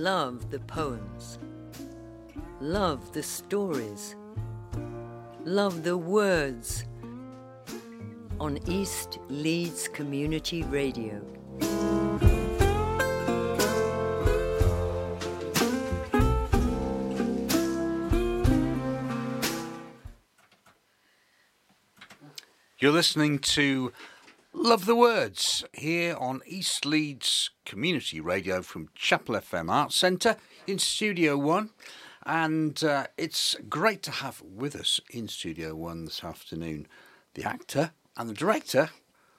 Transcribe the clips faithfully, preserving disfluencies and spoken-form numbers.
love the poems, love the stories, love the words on East Leeds Community Radio. You're listening to Love the Words here on East Leeds Community Radio from Chapel F M Arts Centre in Studio One. And uh, it's great to have with us in Studio One this afternoon the actor and the director,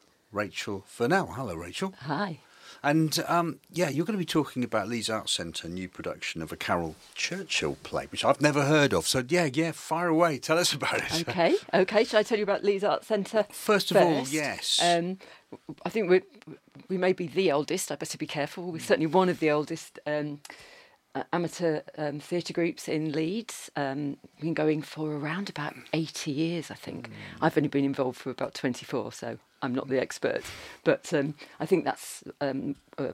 Rachel Vernell. Hello, Rachel. Hi. And, um, yeah, you're going to be talking about Leeds Arts Centre, new production of a Caryl Churchill play, which I've never heard of. So, yeah, yeah, fire away. Tell us about it. OK, OK. Shall I tell you about Leeds Arts Centre First of first? all, yes. Um, I think we we may be the oldest. I better be careful. We're certainly one of the oldest um, uh, amateur um, theatre groups in Leeds. Um, we've been going for around about eighty years, I think. Mm. I've only been involved for about twenty-four, so I'm not the expert. But um, I think that's um, uh,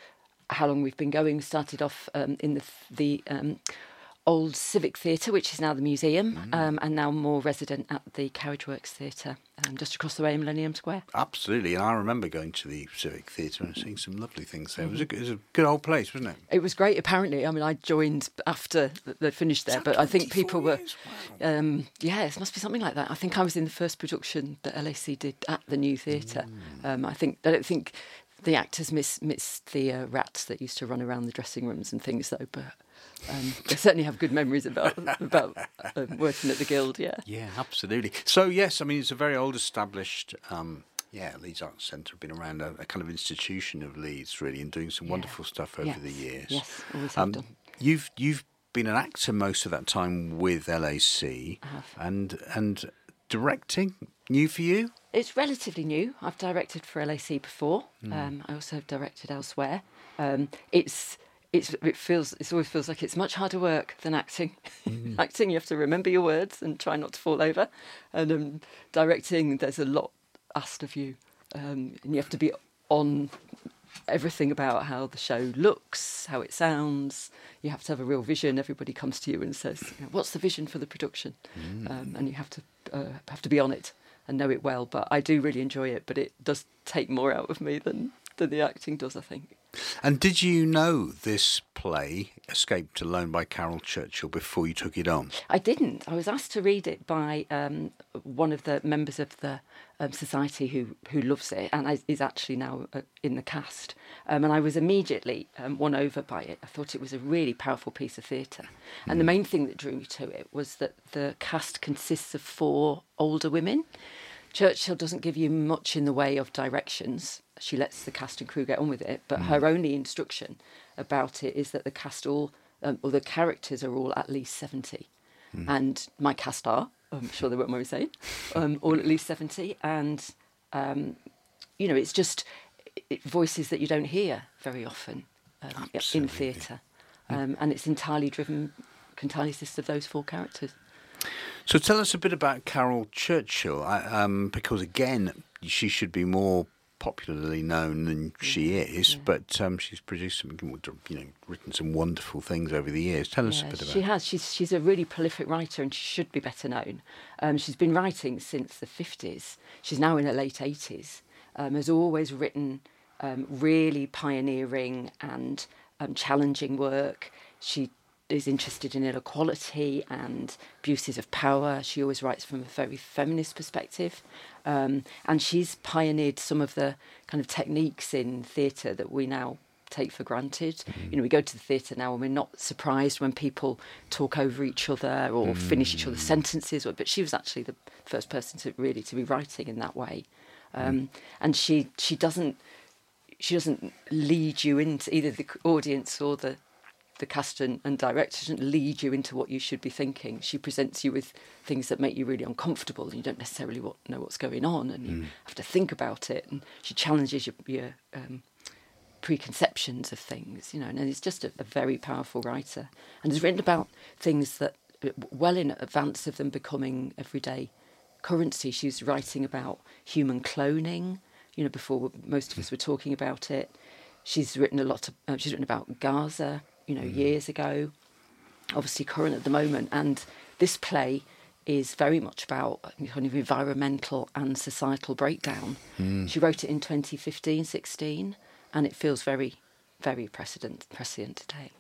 how long we've been going. We started off um, in the, the um, old Civic Theatre, which is now the museum, mm. um, and now more resident at the Carriageworks Theatre, um, just across the way in Millennium Square. Absolutely, and I remember going to the Civic Theatre and seeing some lovely things there. Mm-hmm. It, was a, it was a good old place, wasn't it? It was great, apparently. I mean, I joined after they finished there, but I think people were... Wow. Um, yeah, it must be something like that. I think I was in the first production that L A C did at the new theatre. Mm. Um, I think I don't think the actors miss, miss the uh, rats that used to run around the dressing rooms and things, though, but... Um, I certainly have good memories about about uh, working at the Guild, yeah. Yeah, absolutely. So, yes, I mean, it's a very old established, um, yeah, Leeds Arts Centre, been around, a, a kind of institution of Leeds, really, and doing some yeah. wonderful stuff over yes. the years. Yes, always have um, done. You've, you've been an actor most of that time with L A C. I have. And, and directing, new for you? It's relatively new. I've directed for L A C before. Mm. Um, I also have directed elsewhere. Um, it's... It's, it feels. It always feels like it's much harder work than acting. Mm. Acting, you have to remember your words and try not to fall over. And um, directing, there's a lot asked of you, um, and you have to be on everything about how the show looks, how it sounds. You have to have a real vision. Everybody comes to you and says, you know, "What's the vision for the production?" Mm. Um, and you have to uh, have to be on it and know it well. But I do really enjoy it. But it does take more out of me than than the acting does, I think. And did you know this play, Escaped Alone by Caryl Churchill, before you took it on? I didn't. I was asked to read it by um, one of the members of the um, society who, who loves it and is actually now uh, in the cast. Um, and I was immediately um, won over by it. I thought it was a really powerful piece of theatre. And mm. the main thing that drew me to it was that the cast consists of four older women. Churchill doesn't give you much in the way of directions. She lets the cast and crew get on with it, but mm. her only instruction about it is that the cast all, um, or the characters are all at least seventy. Mm. And my cast are, I'm sure they won't mind me saying, um, all at least seventy. And, um, you know, it's just it, voices that you don't hear very often um, in theatre. Um, and it's entirely driven, entirely consists of those four characters. So tell us a bit about Caryl Churchill, I, um, because, again, she should be more popularly known than she is, yeah. but um, she's produced some, you know, written some wonderful things over the years. Tell us yeah, a bit about she it. has. She's she's a really prolific writer, and she should be better known. Um, she's been writing since the fifties. She's now in her late eighties. Um, has always written um, really pioneering and um, challenging work. She is interested in inequality and abuses of power. She always writes from a very feminist perspective. Um, and she's pioneered some of the kind of techniques in theatre that we now take for granted. Mm. You know, we go to the theatre now and we're not surprised when people talk over each other or mm. finish each other's sentences. Or, but she was actually the first person to really to be writing in that way. Um, mm. And she she doesn't she doesn't lead you into either the audience or the the cast and, and director doesn't lead you into what you should be thinking. She presents you with things that make you really uncomfortable and you don't necessarily what, know what's going on and you mm. have to think about it. And she challenges your, your um, preconceptions of things, you know, and it's just a, a very powerful writer. And has written about things that, well in advance of them becoming everyday currency. She was writing about human cloning, you know, before most of us were talking about it. She's written a lot of, uh, she's written about Gaza. you know, mm. years ago, obviously current at the moment. And this play is very much about kind of environmental and societal breakdown. Mm. She wrote it in twenty fifteen, sixteen, and it feels very, very precedent, prescient today.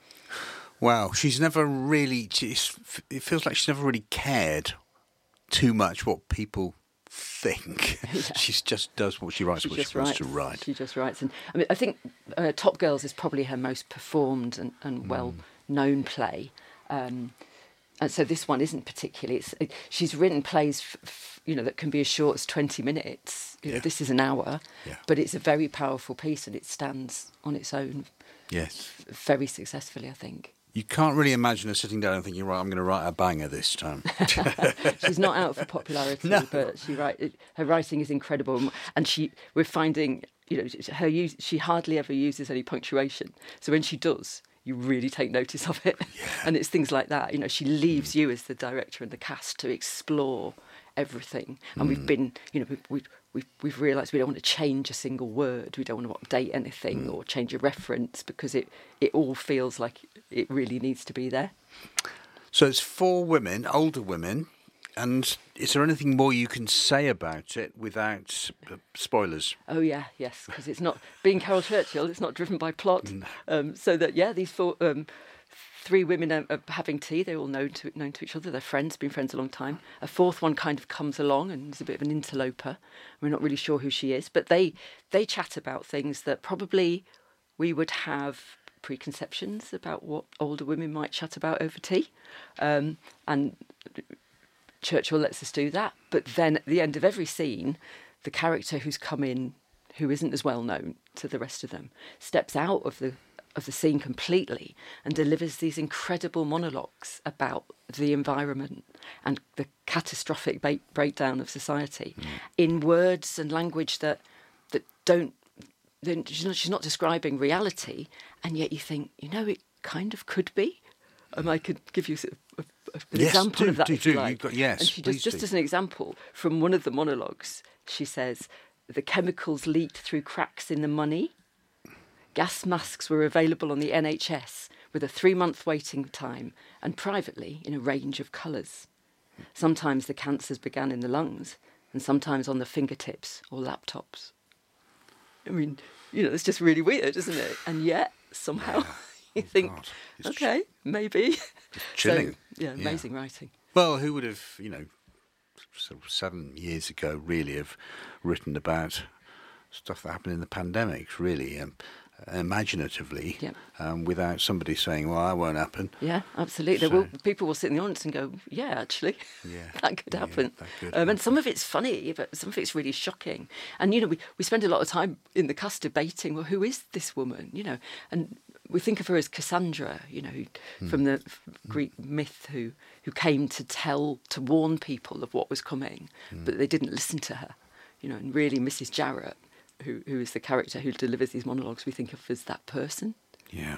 Wow, she's never really, she's, it feels like she's never really cared too much what people think. Yeah. She just does what she writes, she what she's supposed to write. She just writes. And I mean, I think uh, Top Girls is probably her most performed and, and well-known mm. play. Um, and so this one isn't particularly. It's, it, she's written plays, f- f- you know, that can be as short as twenty minutes. You yeah. know, this is an hour, yeah. but it's a very powerful piece and it stands on its own. Yes, f- very successfully, I think. You can't really imagine her sitting down and thinking, right, I'm going to write a banger this time. She's not out for popularity, no. but she write, her writing is incredible. And she, we're finding, you know, her use, she hardly ever uses any punctuation. So when she does, you really take notice of it. Yeah. And it's things like that. You know, she leaves mm. you as the director and the cast to explore everything. And mm. we've been, you know, we've, we've, we've, we've realised we don't want to change a single word. We don't want to update anything mm. or change a reference because it, it all feels like it really needs to be there. So it's four women, older women, and is there anything more you can say about it without uh, spoilers? Oh yeah, yes, because it's not, being Caryl Churchill, it's not driven by plot. No. Um, so that, yeah, these four, um, three women are, are having tea, they're all known to, known to each other, they're friends, been friends a long time. A fourth one kind of comes along and is a bit of an interloper. We're not really sure who she is, but they they chat about things that probably we would have preconceptions about what older women might chat about over tea. Um, and Churchill lets us do that. But then at the end of every scene, the character who's come in, who isn't as well known to the rest of them, steps out of the of the scene completely and delivers these incredible monologues about the environment and the catastrophic ba- breakdown of society mm. in words and language that that don't. Then she's not, she's not describing reality, and yet you think, you know, it kind of could be. Um, I could give you sort of a, a, an yes, example do, of that. Do, if you do. like. You've got, yes, and she does, just do. as an example from one of the monologues, she says, "The chemicals leaked through cracks in the money. Gas masks were available on the N H S with a three-month waiting time, and privately in a range of colours. Sometimes the cancers began in the lungs, and sometimes on the fingertips or laptops." I mean, you know, it's just really weird, isn't it? And yet, somehow, yeah. you oh think, okay, ch- maybe. Chilling. So, yeah, amazing yeah. writing. Well, who would have, you know, sort of seven years ago, really have written about stuff that happened in the pandemic, really, um, imaginatively, yep. um, without somebody saying, well, that won't happen. Yeah, absolutely. So, will, people will sit in the audience and go, yeah, actually, yeah, that could happen. Yeah, that could um, happen. And some of it's funny, but some of it's really shocking. And, you know, we, we spend a lot of time in the cast debating, well, who is this woman, you know? And we think of her as Cassandra, you know, mm. from the Greek myth, who, who came to tell, to warn people of what was coming, mm. but they didn't listen to her, you know, and really Missus Jarrett, Who, who is the character who delivers these monologues, we think of as that person. Yeah.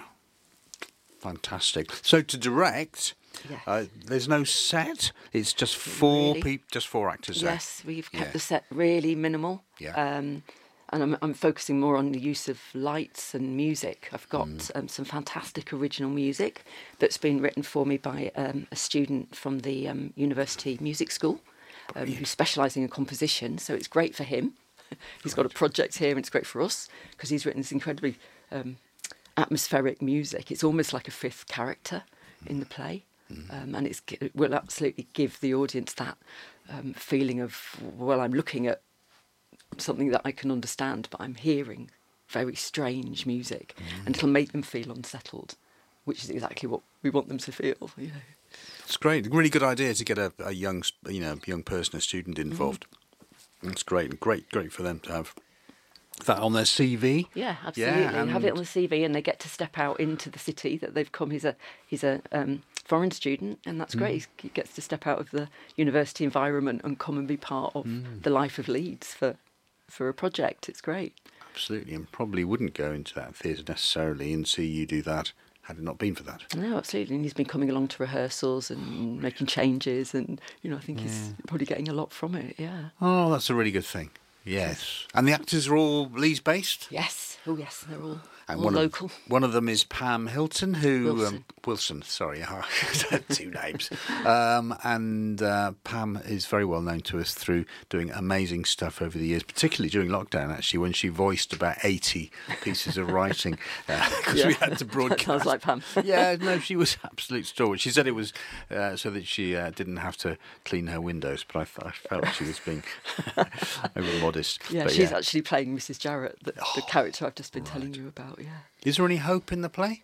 Fantastic. So to direct, yes. uh, there's no set. It's just four really? people, just four actors. Yes, there. we've kept yeah. the set really minimal. Yeah. Um, and I'm, I'm focusing more on the use of lights and music. I've got mm. um, some fantastic original music that's been written for me by um, a student from the um, University Music School um, who's specialising in composition. So it's great for him. He's got a project here and it's great for us because he's written this incredibly um, atmospheric music. It's almost like a fifth character in the play. Mm. Um, and it's, it will absolutely give the audience that um, feeling of, well, I'm looking at something that I can understand, but I'm hearing very strange music. Mm. And it'll make them feel unsettled, which is exactly what we want them to feel, you know. It's great. Really good idea to get a, a young, you know, young person, a student involved. Mm. It's great, great, great for them to have that on their C V. Yeah, absolutely. Yeah, and have it on the C V, and they get to step out into the city that they've come. He's a he's a um, foreign student, and that's great. Mm. He gets to step out of the university environment and come and be part of mm. the life of Leeds for for a project. It's great. Absolutely, and probably wouldn't go into that theatre necessarily and see you do that had it not been for that. No, absolutely. And he's been coming along to rehearsals and making changes, and, you know, I think yeah. he's probably getting a lot from it, yeah. Oh, that's a really good thing. Yes. And the actors are all Leeds-based? Yes. Oh yes, they're all, And all one local. Of, one of them is Pam Hilton, who Wilson. Um, Wilson, sorry, I had two names. Um, and uh, Pam is very well known to us through doing amazing stuff over the years, particularly during lockdown. Actually, when she voiced about eighty pieces of writing, because uh, Yeah. we had to broadcast. Sounds like Pam. Yeah, no, she was absolute stalwart. She said it was uh, so that she uh, didn't have to clean her windows, but I, th- I felt she was being over modest. Yeah, but she's yeah. actually playing Missus Jarrett, the, the character I've just been telling you about. Yeah. Is there any hope in the play?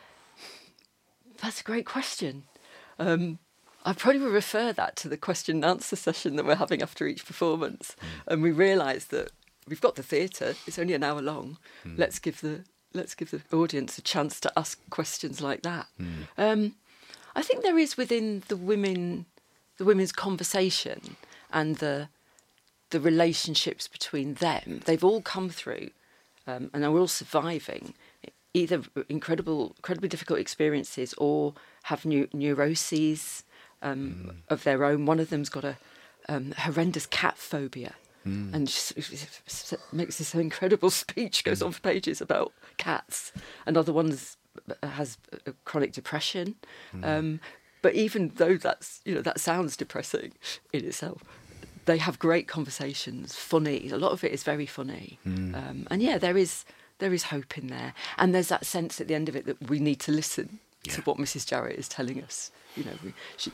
That's a great question. Um, I probably would refer that to the question and answer session that we're having after each performance. Mm. And we realise that we've got the theatre, it's only an hour long. Mm. Let's give the let's give the audience a chance to ask questions like that. Mm. Um, I think there is within the women the women's conversation and the the relationships between them. They've all come through um, and are all surviving either incredible, incredibly difficult experiences or have new neuroses um, mm. of their own. One of them's got a um, horrendous cat phobia mm. and she, she makes this incredible speech, goes on for pages about cats. Another one has a chronic depression. Mm. Um, but even though that's, you know, that sounds depressing in itself, they have great conversations, funny. A lot of it is very funny. Mm. Um, and yeah, there is... There is hope in there. And there's that sense at the end of it that we need to listen yeah. to what Missus Jarrett is telling us. You know, we, she,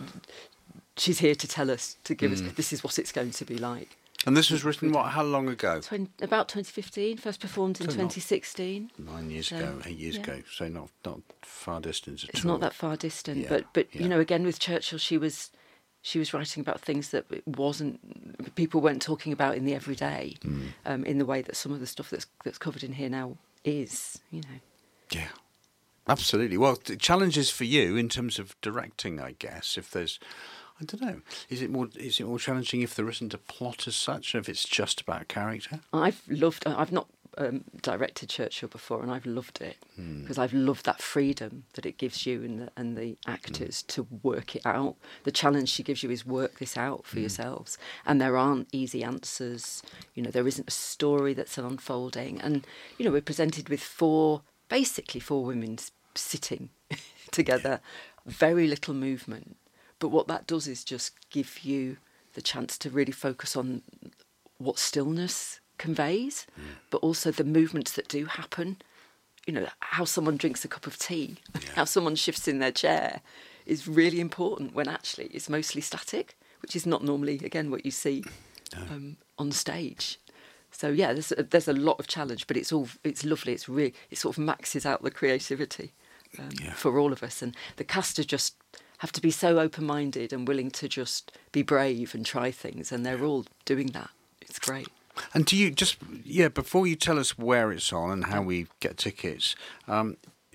she's here to tell us, to give mm. us, this is what it's going to be like. And this was written, what, how long ago? twenty, about twenty fifteen, first performed in so twenty sixteen. Nine years so, ago, eight years yeah. ago, so not not far distance at it's all. It's not that far distant. Yeah. But, but yeah. you know, again, with Churchill, she was... She was writing about things that it wasn't people weren't talking about in the everyday, mm. um, in the way that some of the stuff that's that's covered in here now is. You know. Yeah, absolutely. Well, the challenges for you in terms of directing, I guess, if there's, I don't know, is it more is it more challenging if there isn't a plot as such, or if it's just about character? I've loved. I've not. Um, directed Churchill before, and I've loved it because mm. I've loved that freedom that it gives you and the, and the actors mm. to work it out. The challenge she gives you is work this out for mm. yourselves, and there aren't easy answers. You know, there isn't a story that's unfolding, and you know, we're presented with four, basically four women sitting together, very little movement. But what that does is just give you the chance to really focus on what stillness conveys, mm. but also the movements that do happen. You know, how someone drinks a cup of tea, yeah. how someone shifts in their chair is really important when actually it's mostly static, which is not normally, again, what you see no. um, on stage. So yeah, there's a, there's a lot of challenge, but it's all it's lovely. It's really it sort of maxes out the creativity um, yeah. for all of us, and the cast are just have to be so open-minded and willing to just be brave and try things, and they're all doing that. It's great. And do you just, yeah, before you tell us where it's on and how we get tickets, um,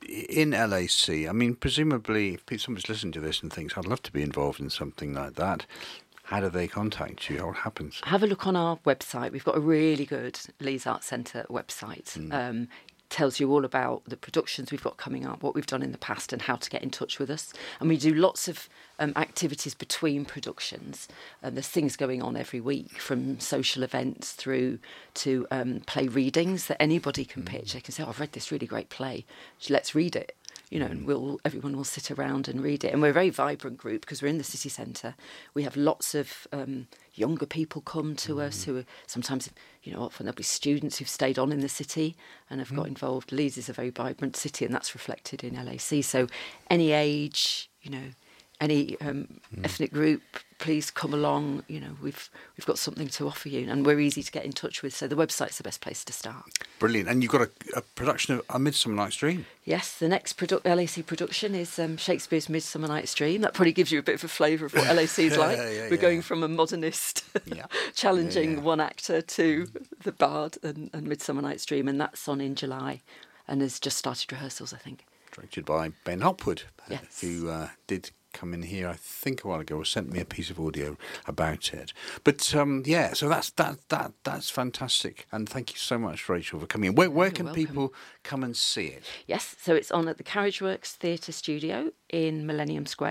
in L A C, I mean, presumably, if someone's listening to this and thinks, I'd love to be involved in something like that, how do they contact you? What happens? Have a look on our website. We've got a really good Leeds Arts Centre website. Mm. Um, tells you all about the productions we've got coming up, what we've done in the past and how to get in touch with us. And we do lots of um, activities between productions. And there's things going on every week, from social events through to um, play readings that anybody can pitch. They can say, oh, I've read this really great play, let's read it. You know, and we'll everyone will sit around and read it. And we're a very vibrant group because we're in the city centre. We have lots of um, younger people come to mm. us who are sometimes, you know, often there'll be students who've stayed on in the city and have mm. got involved. Leeds is a very vibrant city, and that's reflected in L A C. So any age, you know, any um, mm. ethnic group, please come along. You know, we've we've got something to offer you, and we're easy to get in touch with. So the website's the best place to start. Brilliant. And you've got a, a production of A Midsummer Night's Dream. Yes, the next produ- L A C production is um, Shakespeare's Midsummer Night's Dream. That probably gives you a bit of a flavour of what L A C is like. yeah, yeah, We're yeah. going from a modernist, yeah. challenging yeah, yeah. one actor to the Bard and, and Midsummer Night's Dream, and that's on in July, and has just started rehearsals, I think. Directed by Ben Hopwood, yes. who uh, did come in here, I think, a while ago, or sent me a piece of audio about it. But um, yeah, so that's that that that's fantastic, and thank you so much, Rachel, for coming in. Where, where can welcome. people come and see it? Yes, so it's on at the Carriageworks Theatre Studio in Millennium Square.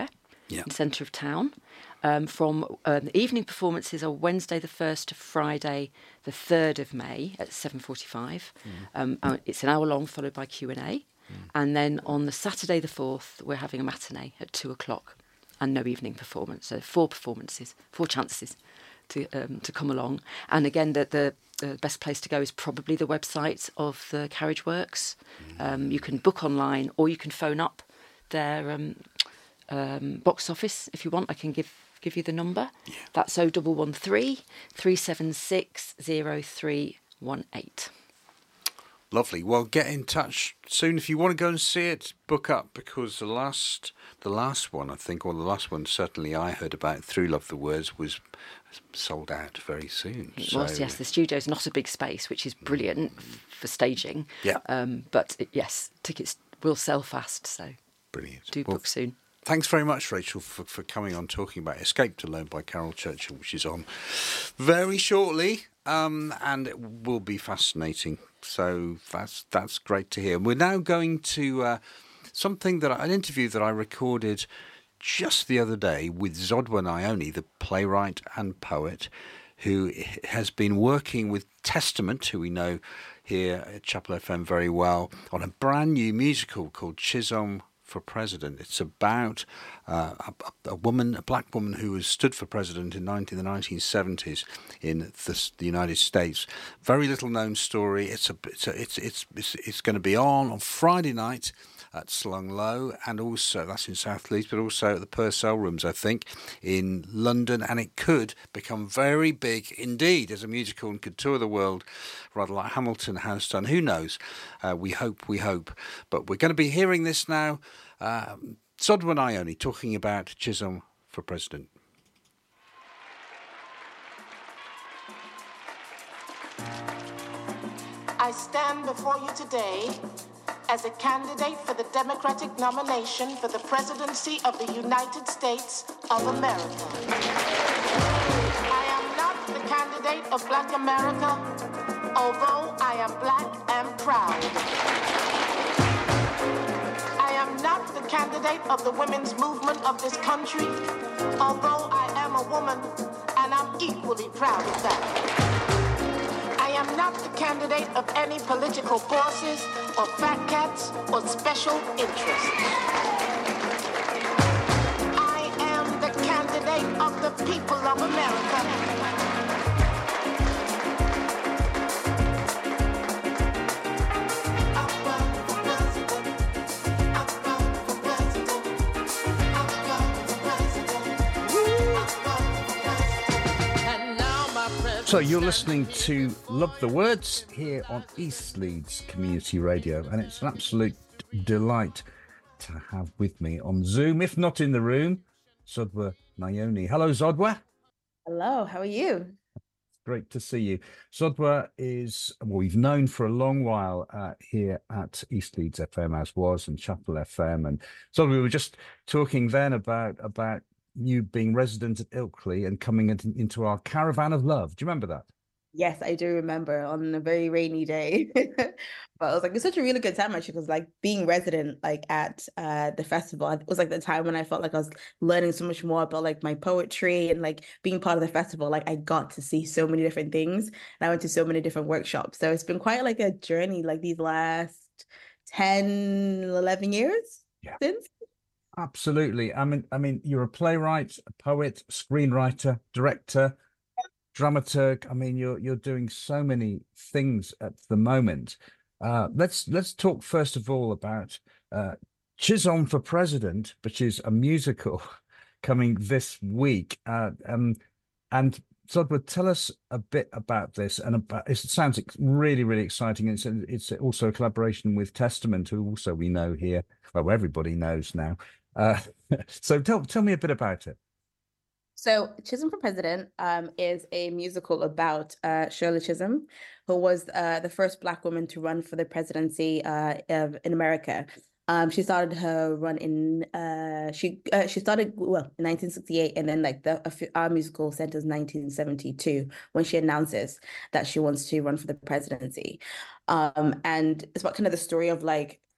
yeah. in the centre of town. Um, from uh, the evening performances are Wednesday the first to Friday the third of May at seven forty-five. Mm. Um, uh, it's an hour long, followed by Q and A. Mm. And then on the Saturday the fourth, we're having a matinee at two o'clock and no evening performance. So four performances, four chances to um, to come along. And again, the, the the best place to go is probably the website of the Carriage Works. Mm. Um, you can book online or you can phone up their um, um, box office if you want. I can give give you the number. Yeah. That's oh one one three, three seven six, oh three one eight. Lovely. Well, get in touch soon if you want to go and see it. Book up, because the last, the last one, I think, or the last one certainly I heard about, Through Love the Words, was sold out very soon. It so, was, yes. The studio's not a big space, which is brilliant mm. for staging. Yeah. Um, but it, yes, tickets will sell fast. So brilliant. Do well, book soon. Thanks very much, Rachel, for, for coming on talking about Escape to Learn by Carol Churchill, which is on very shortly, um, and it will be fascinating. So that's that's great to hear. We're now going to uh, something that I, an interview that I recorded just the other day with Zodwa Nyoni, the playwright and poet, who has been working with Testament, who we know here at Chapel F M very well, on a brand new musical called Chisholm for President. It's about uh, a, a woman, a black woman who was stood for president in nineteen, the nineteen seventies in the, the United States. Very little known story. It's a, it's a, it's it's it's, it's going to be on on Friday night at Slung Low, and also that's in South Leeds, but also at the Purcell Rooms, I think, in London, and it could become very big indeed as a musical and could tour the world, rather like Hamilton has done. Who knows? Uh, we hope, we hope. But we're going to be hearing this now. Uh, Zodwa Nyoni talking about Chisholm for President. I stand before you today as a candidate for the Democratic nomination for the presidency of the United States of America. I am not the candidate of Black America, although I am black and proud. I am not the candidate of the women's movement of this country, although I am a woman, and I'm equally proud of that. I am not the candidate of any political forces or fat cats or special interests. I am the candidate of the people of America. So you're listening to Love the Words here on East Leeds Community Radio, and it's an absolute delight to have with me on Zoom, if not in the room, Zodwa Nyoni. Hello, Zodwa. Hello, how are you? Great to see you. Zodwa is, well, we've known for a long while uh, here at East Leeds F M, as was, and Chapel F M. And Zodwa, we were just talking then about about you being resident at Ilkley and coming into, into our caravan of love. Do you remember that? Yes, I do remember, on a very rainy day. But I was like, it's such a really good time actually, because like being resident like at uh the festival, it was like the time when I felt like I was learning so much more about like my poetry and like being part of the festival. Like I got to see so many different things, and I went to so many different workshops. So it's been quite like a journey, like these last ten, eleven years yeah. since. Absolutely. I mean, I mean, you're a playwright, a poet, screenwriter, director, dramaturg. I mean, you're you're doing so many things at the moment. Uh, let's let's talk first of all about uh, Chisholm for President, which is a musical coming this week. Uh, um, and Zodwa, tell us a bit about this. And about, it sounds really, really exciting. It's it's also a collaboration with Testament, who also we know here. Well, everybody knows now. Uh, so tell tell me a bit about it. So Chisholm for President um, is a musical about uh, Shirley Chisholm, who was uh, the first Black woman to run for the presidency uh, of, in America. Um, she started her run in uh, she uh, she started well in nineteen sixty-eight, and then like the our musical centers nineteen seventy-two, when she announces that she wants to run for the presidency. Um, and it's about kind of the story of like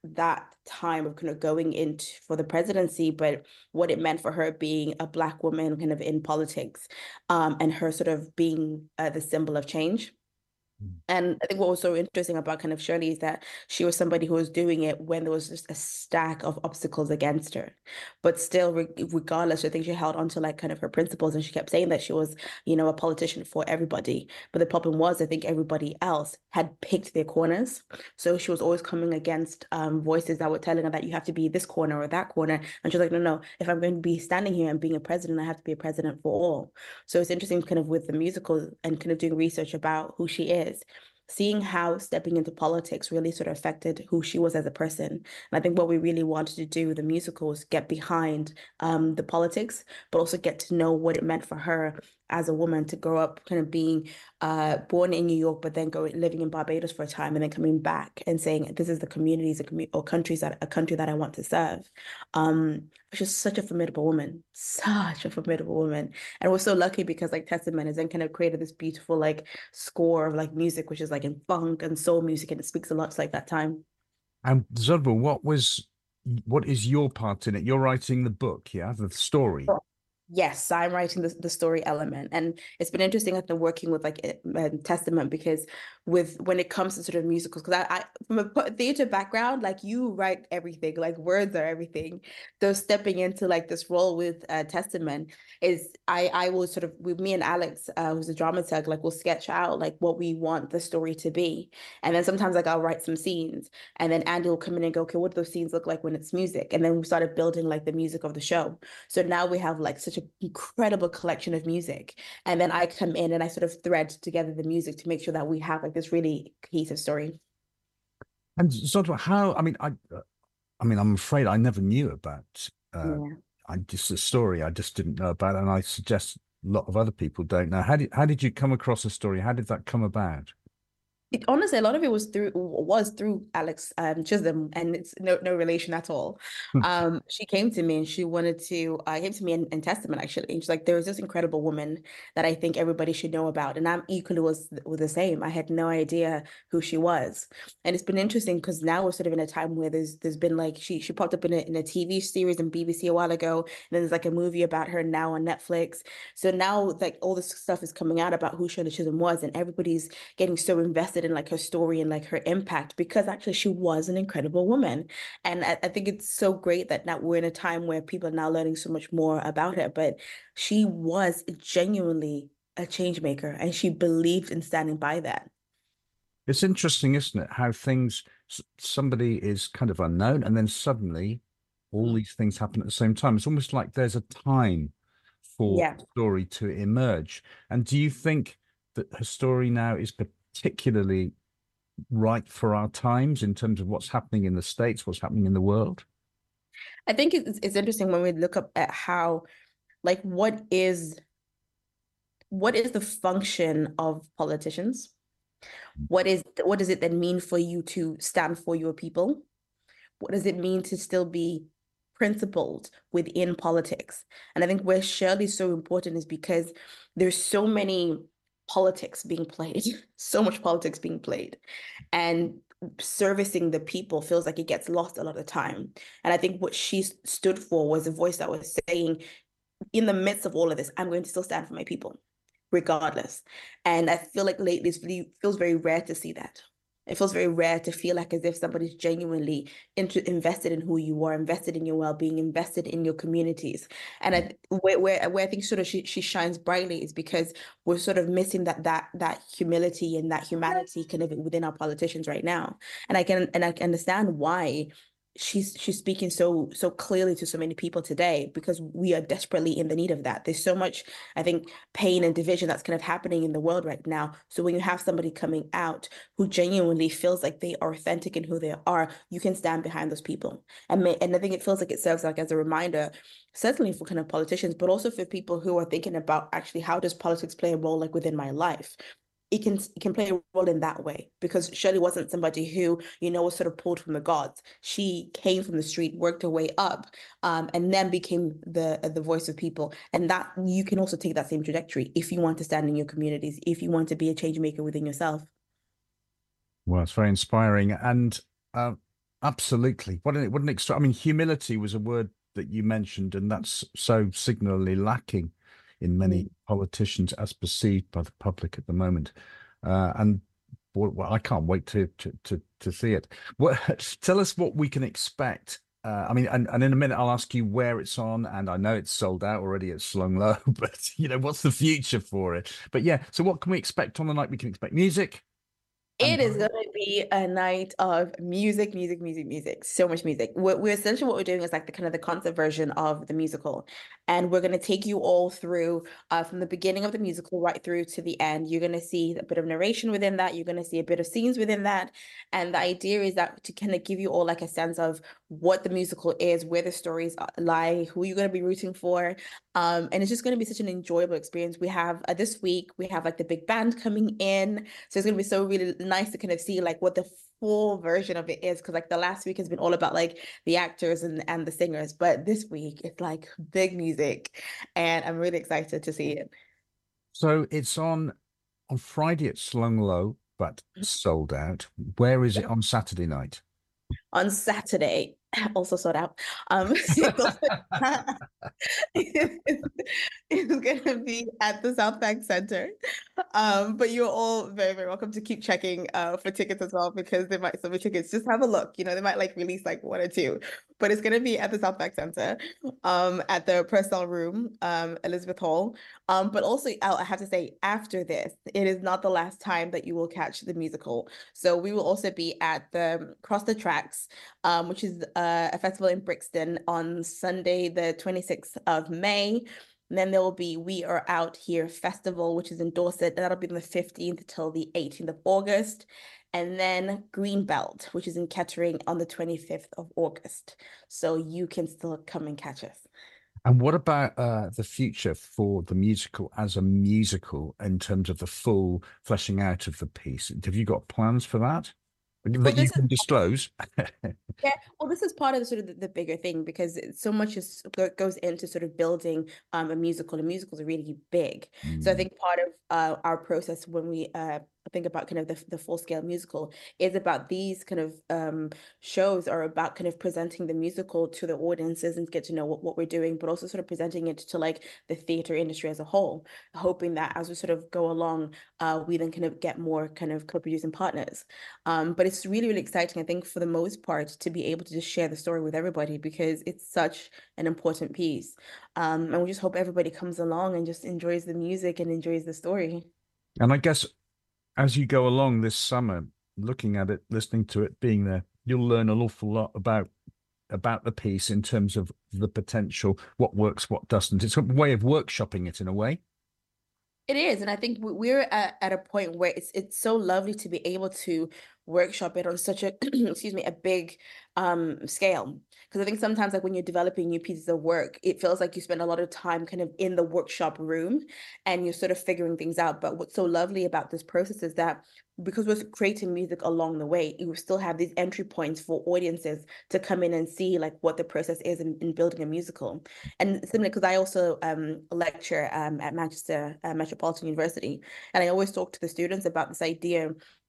that time of kind of going into for the presidency, but what it meant for her being a Black woman kind of in politics, um, and her sort of being uh, the symbol of change. And I think what was so interesting about kind of Shirley is that she was somebody who was doing it when there was just a stack of obstacles against her. But still, re regardless, I think she held on to like kind of her principles, and she kept saying that she was, you know, a politician for everybody. But the problem was, I think everybody else had picked their corners. So she was always coming against um, voices that were telling her that you have to be this corner or that corner. And she was like, no, no, if I'm going to be standing here and being a president, I have to be a president for all. So it's interesting kind of with the musical and kind of doing research about who she is, seeing how stepping into politics really sort of affected who she was as a person. And I think what we really wanted to do with the musical was get behind um, the politics, but also get to know what it meant for her as a woman to grow up kind of being uh, born in New York, but then go living in Barbados for a time and then coming back and saying, this is the communities a commu or countries that a country that I want to serve. Um, she's such a formidable woman, such a formidable woman. And we're so lucky because like Testament has then kind of created this beautiful like score of like music, which is like in funk and soul music, and it speaks a lot to like that time. And Zodwa, what was, what is your part in it? You're writing the book, yeah, the story. Yes, I'm writing the, the story element, and it's been interesting after working with like a, a Testament, because with when it comes to sort of musicals, because I, I from a theater background, like you write everything, like words are everything. So stepping into like this role with uh, Testament is I I will sort of, with me and Alex, uh, who's a dramaturg, like we'll sketch out like what we want the story to be, and then sometimes like I'll write some scenes, and then Andy will come in and go, okay, what do those scenes look like when it's music? And then we started building like the music of the show. So now we have like such an incredible collection of music, and then I come in and I sort of thread together the music to make sure that we have like this really cohesive story. And sort of how, I mean, I, I mean, I'm afraid I never knew about, uh, Yeah. I just the story I just didn't know about, and I suggest a lot of other people don't know. How did how did you come across the story? How did that come about? It, honestly, a lot of it was through was through Alex um, Chisholm, and it's no no relation at all. Um, she came to me and she wanted to uh, came to me in, in Testament actually. And she's like, there is this incredible woman that I think everybody should know about, and I'm equally was was the same. I had no idea who she was, and it's been interesting because now we're sort of in a time where there's there's been like she she popped up in a in a T V series in B B C a while ago, and then there's like a movie about her now on Netflix. So now like all this stuff is coming out about who Shirley Chisholm was, and everybody's getting so invested in like her story and like her impact, because actually she was an incredible woman. And I, I think it's so great that now we're in a time where people are now learning so much more about her, but she was genuinely a change maker, and she believed in standing by that. It's interesting, isn't it? How things, somebody is kind of unknown, and then suddenly all these things happen at the same time. It's almost like there's a time for Yeah. the story to emerge. And do you think that her story now is particularly right for our times in terms of what's happening in the States, what's happening in the world? I think it's, it's interesting when we look up at how, like, what is what is the function of politicians? What is what does it then mean for you to stand for your people? What does it mean to still be principled within politics? And I think where Shirley's so important is because there's so many politics being played, so much politics being played, and servicing the people feels like it gets lost a lot of the time. And I think what she stood for was a voice that was saying, in the midst of all of this, I'm going to still stand for my people, regardless. And I feel like lately it really feels very rare to see that. It feels very rare to feel like as if somebody's genuinely into, invested in who you are, invested in your well-being, invested in your communities. And I, where, where, where I think sort of she, she shines brightly is because we're sort of missing that that that humility and that humanity kind of within our politicians right now. And I can and I can understand why she's she's speaking so so clearly to so many people today, because we are desperately in the need of that. There's so much, I think, pain and division that's kind of happening in the world right now. So when you have somebody coming out who genuinely feels like they are authentic in who they are, you can stand behind those people. And may, and I think it feels like it serves like as a reminder, certainly for kind of politicians, but also for people who are thinking about actually how does politics play a role like within my life. It can it can play a role in that way, because Shirley wasn't somebody who, you know, was sort of pulled from the gods. She came from the street, worked her way up, um, and then became the the voice of people. And that you can also take that same trajectory if you want to stand in your communities, if you want to be a change maker within yourself. Well, it's very inspiring. And uh, Absolutely. What an, what an extra, I mean, humility was a word that you mentioned, and that's so signally lacking in many Mm. politicians as perceived by the public at the moment. Uh, and well, well, I can't wait to, to, to, to see it. What, tell us what we can expect. Uh, I mean, and, and in a minute, I'll ask you where it's on. And I know it's sold out already at Slung Low, but, you know, what's the future for it? But yeah, so what can we expect on the night? We can expect music. It And is going to be a night of music, music, music, music. So much music. We're, we're essentially what we're doing is like the kind of the concert version of the musical, and we're going to take you all through uh, from the beginning of the musical right through to the end. You're going to see a bit of narration within that. You're going to see a bit of scenes within that, and the idea is that to kind of give you all like a sense of what the musical is, where the stories lie, who you're going to be rooting for, um, and it's just going to be such an enjoyable experience. We have uh, this week we have like the big band coming in, so it's going to be so really nice to kind of see like what the full version of it is, because like the last week has been all about like the actors and and the singers, but this week it's like big music, and I'm really excited to see it. so it's on on Friday at Slung Low, but sold out. Where is it on Saturday night? On Saturday, also sold out. Um, it's also- it's gonna be at the South Bank Center. Um, but you're all very, very welcome to keep checking uh for tickets as well, because they might still be tickets. Just have a look, you know, they might like release like one or two, but it's gonna be at the South Bank Center, um, at the Purcell Room, um, Elizabeth Hall. Um, but also I have to say, after this, it is not the last time that you will catch the musical. So we will also be at the Cross the Tracks, um, which is uh, a festival in Brixton on Sunday, the twenty-sixth of May. And then there will be We Are Out Here Festival, which is in Dorset. That'll be on the fifteenth till the eighteenth of August. And then Greenbelt, which is in Kettering on the twenty-fifth of August. So you can still come and catch us. And what about uh, the future for the musical as a musical in terms of the full fleshing out of the piece? Have you got plans for that Well, that you this is can disclose? Yeah, well, this is part of the sort of the, the bigger thing, because it- so much is go- goes into sort of building um a musical, and musicals are really big. So I Mm. think part of uh, our process when we uh think about kind of the, the full scale musical is about these kind of um shows are about kind of presenting the musical to the audiences and get to know what, what we're doing, but also sort of presenting it to like the theater industry as a whole, hoping that as we sort of go along, uh, we then kind of get more kind of co-producing partners. Um, but it's really, really exciting, I think, for the most part, to be able to just share the story with everybody, because it's such an important piece. Um, and we just hope everybody comes along and just enjoys the music and enjoys the story. And I guess as you go along this summer, looking at it, listening to it, being there, you'll learn an awful lot about about the piece in terms of the potential, what works, what doesn't. It's a way of workshopping it in a way. It is, and I think we- we're at, at a point where it's it's so lovely to be able to workshop it on such a excuse me, a big um scale. Because I think sometimes like when you're developing new pieces of work, it feels like you spend a lot of time kind of in the workshop room and you're sort of figuring things out. But what's so lovely about this process is that because we're creating music along the way, you still have these entry points for audiences to come in and see like what the process is in, in building a musical. And similar, because I also um, lecture um, at Manchester uh, Metropolitan University, and I always talk to the students about this idea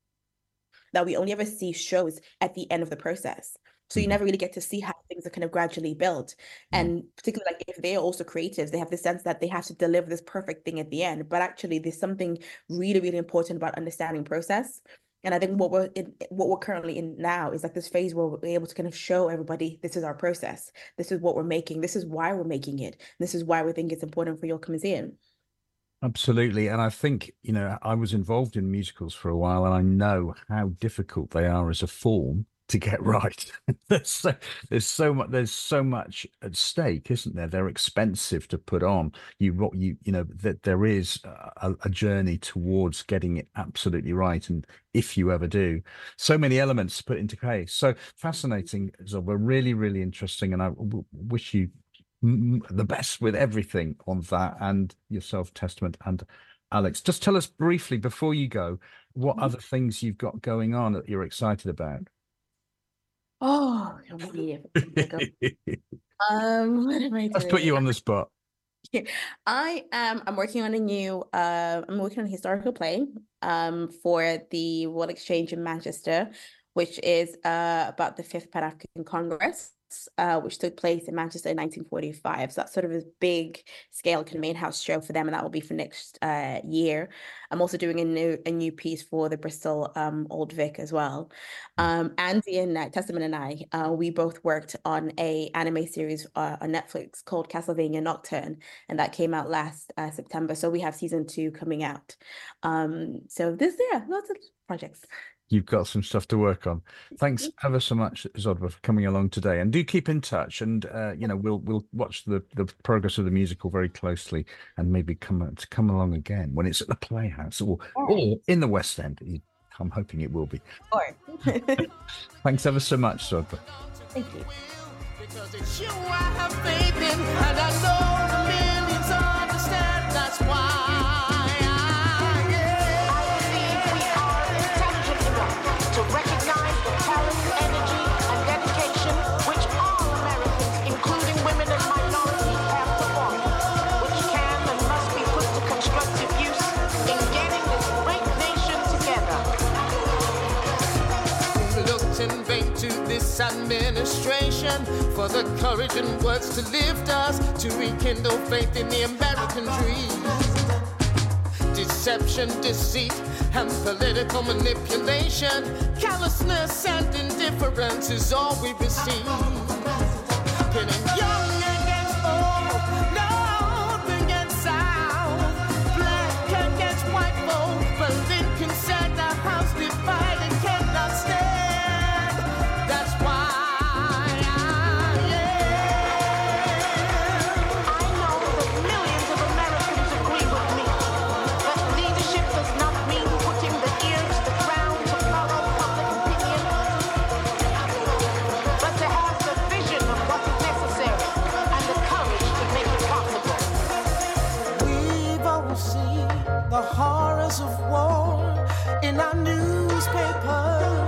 that we only ever see shows at the end of the process. So you Mhm. never really get to see how things are kind of gradually built. Mhm. And particularly like if they're also creatives, they have the sense that they have to deliver this perfect thing at the end. But actually there's something really, really important about understanding process. And I think what we're in, what we're currently in now is like this phase where we're able to kind of show everybody this is our process. This is what we're making. This is why we're making it. This is why we think it's important for your come in. Absolutely. And I think, you know, I was involved in musicals for a while, and I know how difficult they are as a form to get right. There's so there's so much there's so much at stake, isn't there? They're expensive to put on. You what you you know that there is a, a journey towards getting it absolutely right, and if you ever do, so many elements to put into place. So fascinating. So we're really really interesting, and I w wish you the best with everything on that, and yourself, Testament, and Alex. Just tell us briefly before you go what other things you've got going on that you're excited about. Oh, um, what am I Let's put doing? you on the spot. I am I'm working on a new uh I'm working on a historical play um for the Royal Exchange in Manchester, which is uh, about the fifth Pan African Congress, uh, which took place in Manchester in nineteen forty-five. So that's sort of a big scale kind of main house show for them, and that will be for next uh, year. I'm also doing a new a new piece for the Bristol um, Old Vic as well. Um, Andy and uh, Testament and I, uh, we both worked on a anime series uh, on Netflix called Castlevania Nocturne, and that came out last uh, September. So we have season two coming out. Um, so this, yeah, lots of projects. You've got some stuff to work on. Thanks ever so much, Zodwa, for coming along today. And do keep in touch. And uh, you know, we'll we'll watch the, the progress of the musical very closely, and maybe come to come along again when it's at the Playhouse or or in the West End. I'm hoping it will be. Or thanks ever so much, Zodwa. Thank you. Because it's you I have faith in, and I know the millions understand. That's why. This administration for the courage and words to lift us, to rekindle faith in the American dream. Deception, deceit, and political manipulation, callousness and indifference is all we receive. Pitting young against old, north against south, black against white folk, but Lincoln said the house divided cannot stand. The horrors of war in our newspapers,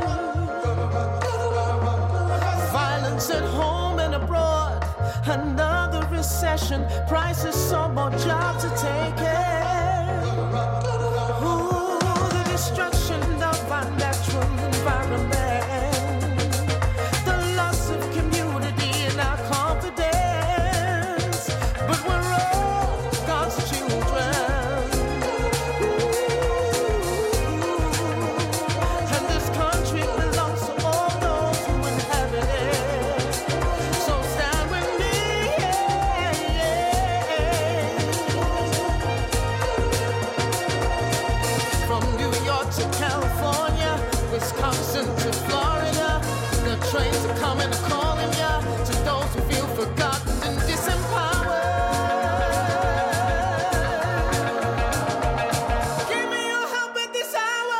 violence at home and abroad, another recession, prices, some more jobs to take care. Ooh, the destruction of our natural environment, the loss of community and our confidence, but we're all God's children. Wisconsin to Florida, the trains are coming and calling ya, to those who feel forgotten and disempowered. Give me your help at this hour.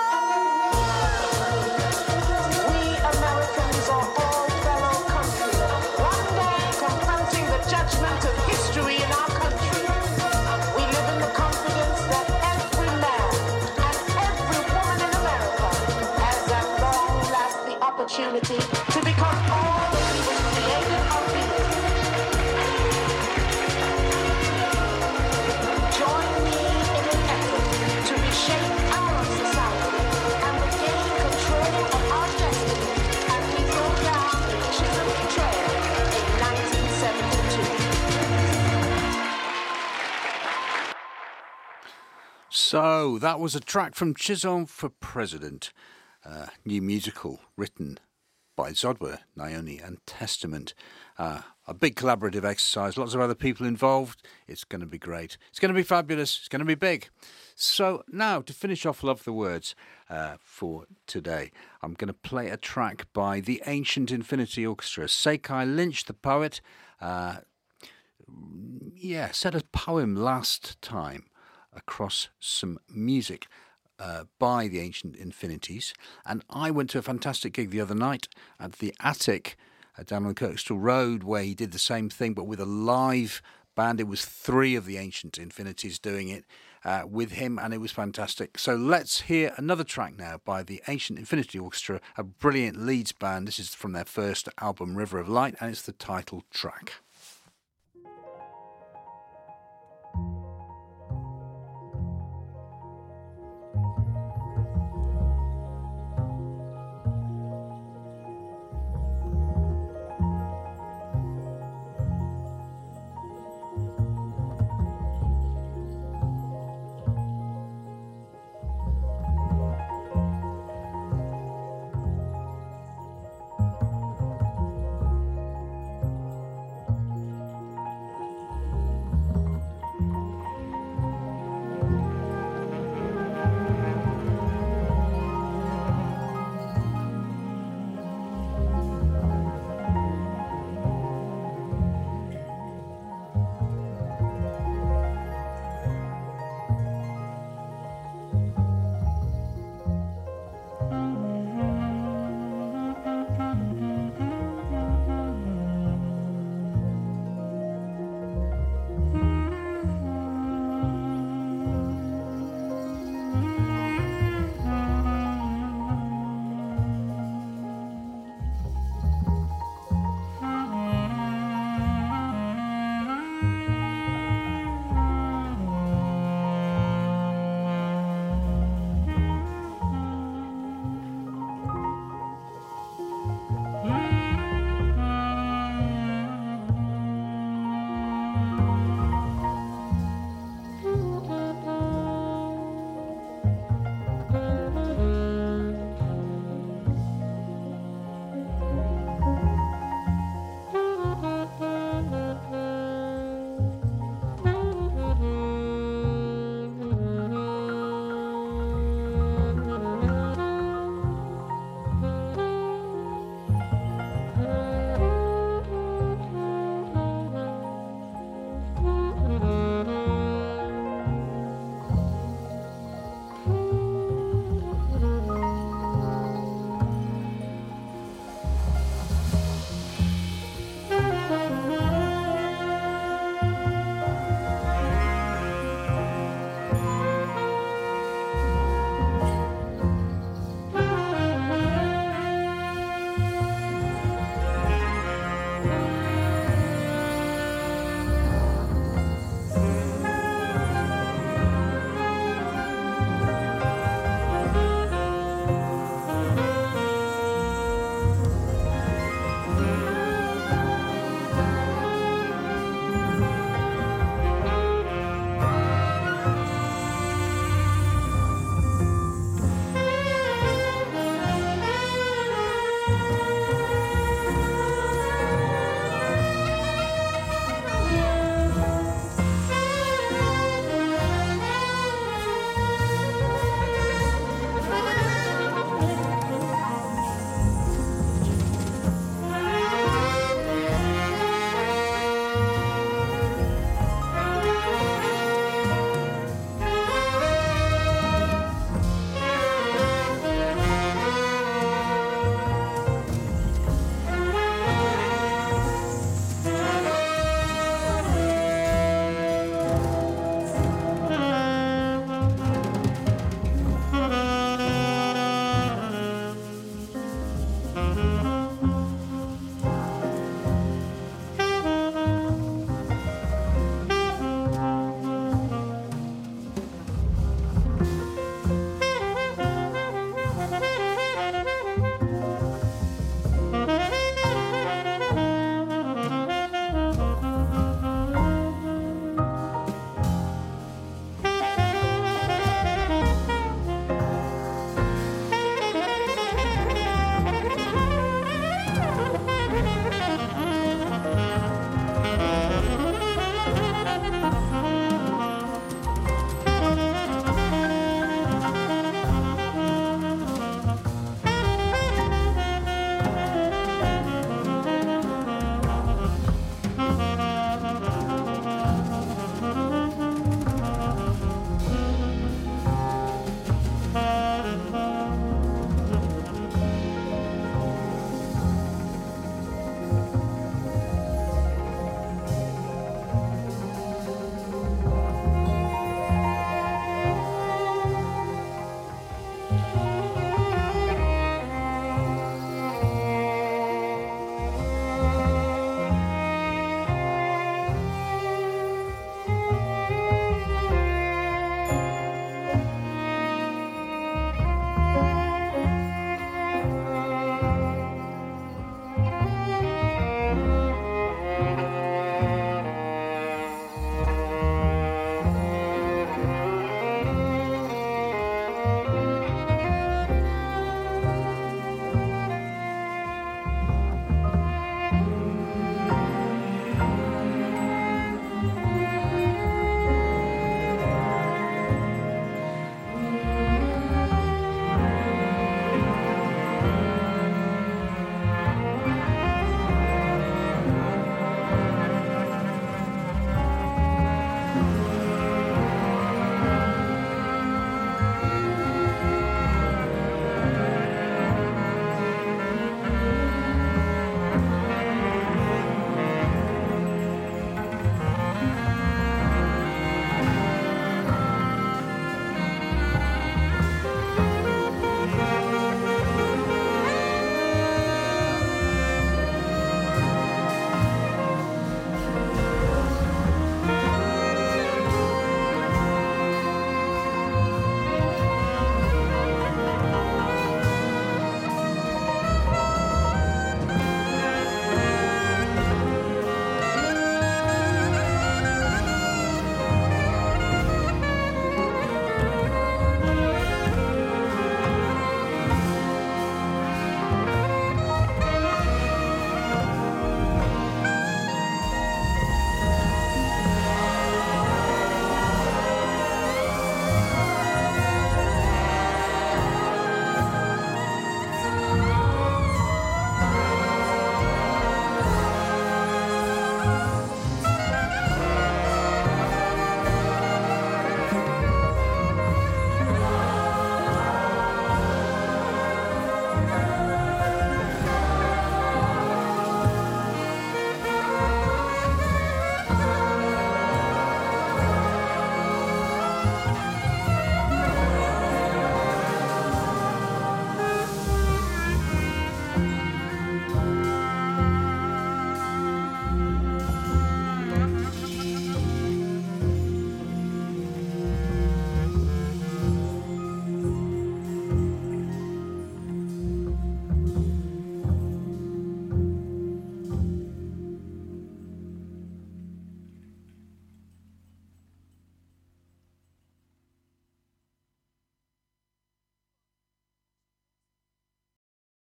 We Americans are all fellow countrymen, one day confronting the judgment of history in our country. We live in the confidence that every man and every woman in America has at long last the opportunity to become all that he was created of being. Join me in an effort to reshape our society and regain control of our destiny as we go down the Chisholm Trail in nineteen seventy-two. So that was a track from Chisholm for President, uh, new musical written by Zodwa, Naomi and Testament. Uh, a big collaborative exercise, lots of other people involved. It's going to be great. It's going to be fabulous. It's going to be big. So now, to finish off Love the Words uh, for today, I'm going to play a track by the Ancient Infinity Orchestra. Sekai Lynch, the poet, uh, yeah, said a poem last time across some music uh, by the Ancient Infinities. And I went to a fantastic gig the other night at the Attic uh, down on Kirkstall Road, where he did the same thing, but with a live band. It was three of the Ancient Infinities doing it uh, with him, and it was fantastic. So let's hear another track now by the Ancient Infinity Orchestra, a brilliant Leeds band. This is from their first album, River of Light, and it's the title track.